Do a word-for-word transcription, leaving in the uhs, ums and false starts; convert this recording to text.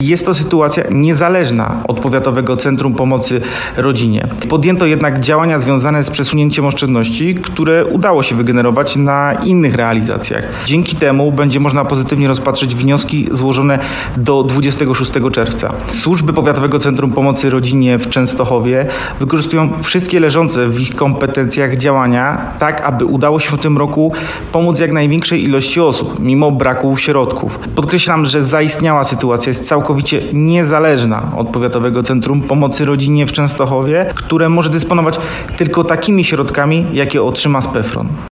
Jest to sytuacja niezależna od Powiatowego Centrum Pomocy Rodzinie. Podjęto jednak działania związane z przesunięciem oszczędności, które udało się wygenerować na innych realizacjach. Dzięki temu będzie można pozytywnie rozpatrzeć wnioski złożone do dwudziestego szóstego czerwca. Służby Powiatowego Centrum Pomocy Rodzinie w Częstochowie wykorzystują wszystkie leżące w ich kompetencjach działania, tak aby udało się w tym roku pomóc jak największej ilości osób, mimo braku środków. Podkreślam, że zaistniała sytuacja jest całkowicie niezależna od Powiatowego Centrum Pomocy Rodzinie w Częstochowie, które może dysponować tylko takimi środkami, jakie otrzyma z PEFRON.